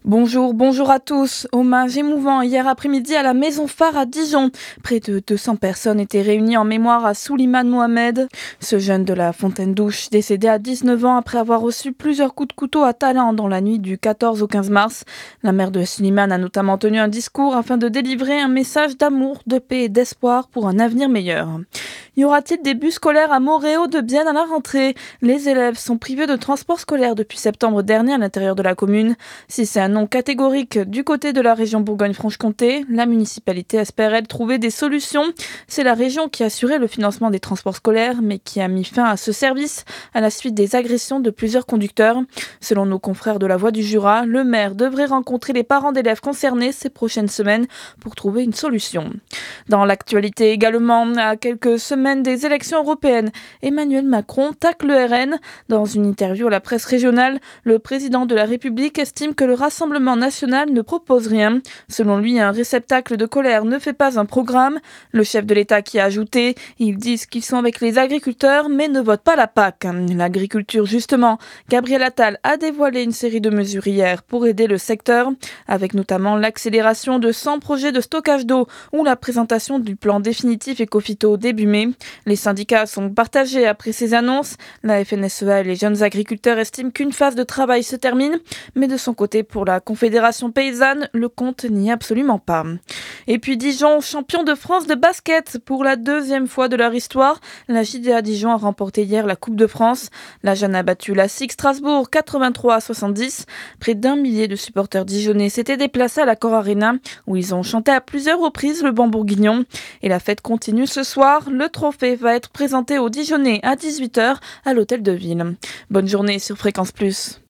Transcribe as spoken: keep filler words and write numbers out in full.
Bonjour, bonjour à tous. Hommage émouvant hier après-midi à la Maison Phare à Dijon. Près de deux cents personnes étaient réunies en mémoire à Souleymane Mohamed. Ce jeune de la Fontaine-Douche, décédé à dix-neuf ans après avoir reçu plusieurs coups de couteau à Talent dans la nuit du quatorze au quinze mars. La mère de Souleymane a notamment tenu un discours afin de délivrer un message d'amour, de paix et d'espoir pour un avenir meilleur. Y aura-t-il des bus scolaires à Moréo de Bienne à la rentrée? Les élèves sont privés de transport scolaire depuis septembre dernier à l'intérieur de la commune. Si c'est un non catégorique du côté de la région Bourgogne-Franche-Comté, la municipalité espère, elle, trouver des solutions. C'est la région qui a assuré le financement des transports scolaires, mais qui a mis fin à ce service à la suite des agressions de plusieurs conducteurs. Selon nos confrères de la Voix du Jura, le maire devrait rencontrer les parents d'élèves concernés ces prochaines semaines pour trouver une solution. Dans l'actualité également, à quelques semaines des élections européennes, Emmanuel Macron tacle le R N. Dans une interview à la presse régionale, le président de la République estime que le Rassemblement national ne propose rien. Selon lui, un réceptacle de colère ne fait pas un programme. Le chef de l'État qui a ajouté « Ils disent qu'ils sont avec les agriculteurs, mais ne votent pas la P A C ». L'agriculture, justement, Gabriel Attal a dévoilé une série de mesures hier pour aider le secteur, avec notamment l'accélération de cent projets de stockage d'eau ou la présentation du plan définitif Écophyto début mai. Les syndicats sont partagés après ces annonces. La F N S E A et les jeunes agriculteurs estiment qu'une phase de travail se termine, mais de son côté, pour la Confédération paysanne, le compte n'y est absolument pas. Et puis Dijon, champion de France de basket pour la deuxième fois de leur histoire. La J D A Dijon a remporté hier la Coupe de France. La Jeanne a battu la S I C Strasbourg quatre-vingt-trois à soixante-dix. Près d'un millier de supporters dijonnais s'étaient déplacés à l'Accor Arena où ils ont chanté à plusieurs reprises le Ban bourguignon. Et la fête continue ce soir. Le trophée va être présenté aux Dijonnais à dix-huit heures à l'Hôtel de Ville. Bonne journée sur Fréquence Plus.